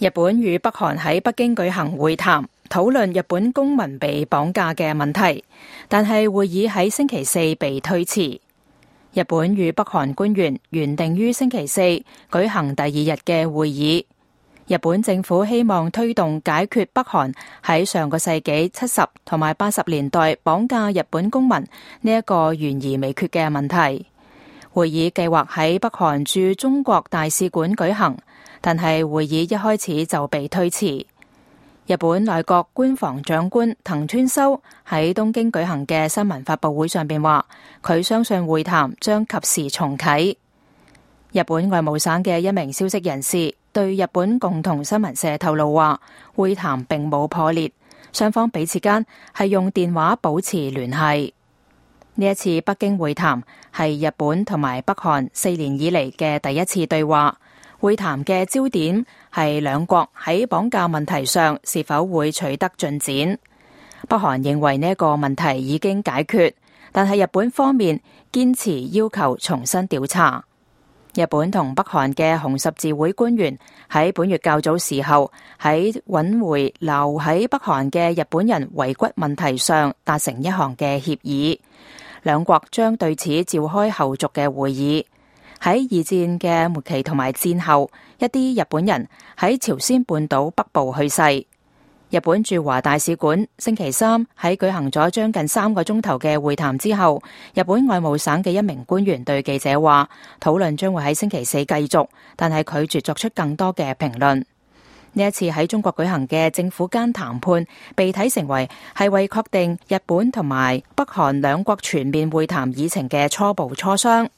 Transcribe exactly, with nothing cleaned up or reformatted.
日本與北韓喺北京舉行會談，討論日本公民被綁架嘅問題，但係會議喺星期四被推遲。日本與北韓官員原定於星期四舉行第二日嘅會議。日本政府希望推動解決北韓喺上個世紀七十同埋八十年代綁架日本公民呢一個懸而未決嘅問題。會議計劃喺北韓駐中國大使館舉行，但係會議一開始就被推遲。日本內閣官房長官藤村修喺東京舉行嘅新聞發佈會上邊話，佢相信會談將及時重啟。日本外務省嘅一名消息人士對日本共同新聞社透露話，會談並冇破裂，雙方彼此間係用電話保持聯繫。呢一次北京會談係日本同埋北韓四年以嚟嘅第一次對話。會談嘅焦點係兩國喺綁架問題上是否會取得進展。北韓認為呢個問題已經解決，但係日本方面堅持要求重新調查。日本同北韓嘅紅十字會官員喺本月較早時候喺揾回留喺北韓嘅日本人遺骨問題上達成一項嘅協議，兩國將對此召開後續嘅會議。喺二戰嘅末期同埋戰後，一啲日本人喺朝鮮半島北部去世。日本駐華大使館星期三喺舉行咗將近三個鐘頭嘅會談之後，日本外務省嘅一名官員對記者話，討論將會喺星期四繼續，但係拒絕作出更多嘅評論。呢一次喺中國舉行嘅政府間談判，被睇成為係為確定日本同埋北韓兩國全面會談議程嘅初步磋商。